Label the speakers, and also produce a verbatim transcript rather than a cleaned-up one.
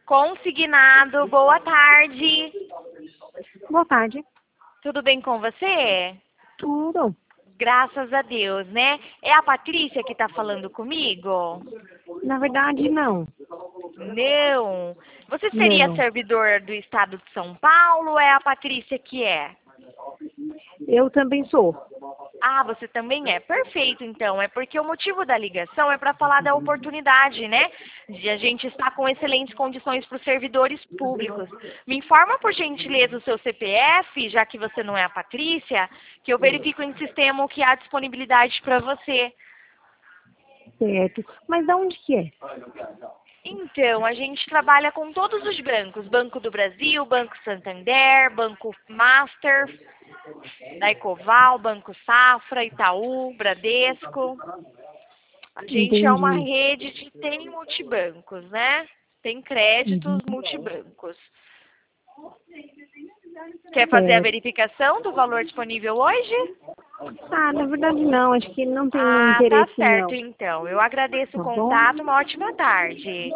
Speaker 1: Consignado, boa tarde.
Speaker 2: Boa tarde.
Speaker 1: Tudo bem com você?
Speaker 2: Tudo.
Speaker 1: Graças a Deus, né? É a Patrícia que está falando comigo?
Speaker 2: Na verdade, não.
Speaker 1: Não. Você seria
Speaker 2: Não.
Speaker 1: servidor do estado de São Paulo ou é a Patrícia que é?
Speaker 2: Eu também sou.
Speaker 1: Ah, você também é. Perfeito, então. É porque o motivo da ligação é para falar da oportunidade, né? De a gente estar com excelentes condições para os servidores públicos. Me informa, por gentileza, o seu C P F, já que você não é a Patrícia, que eu verifico em sistema o que há disponibilidade para você.
Speaker 2: Certo. Mas da onde que é?
Speaker 1: Então, a gente trabalha com todos os bancos. Banco do Brasil, Banco Santander, Banco Master, da Ecoval, Banco Safra, Itaú, Bradesco. A gente é uma
Speaker 2: Entendi.
Speaker 1: rede que tem multibancos, né? Tem créditos
Speaker 2: Uhum.
Speaker 1: multibancos. Quer fazer a
Speaker 2: Certo.
Speaker 1: verificação do valor disponível hoje?
Speaker 2: Ah, na verdade não. Acho que não tem
Speaker 1: Ah, tá
Speaker 2: interesse
Speaker 1: certo
Speaker 2: não.
Speaker 1: então. Eu agradeço o
Speaker 2: Tá bom?
Speaker 1: contato. Uma ótima tarde.